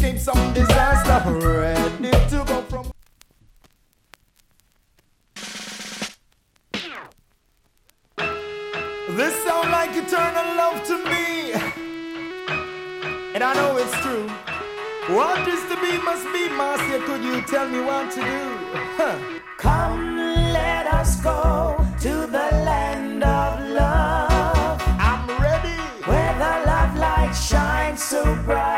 escape some disaster. Ready to go from. This sound like eternal love to me, and I know it's true. What is to be must be, Master. Could you tell me what to do? Huh. Come, let us go to the land of love. I'm ready. Where the love light shines so bright.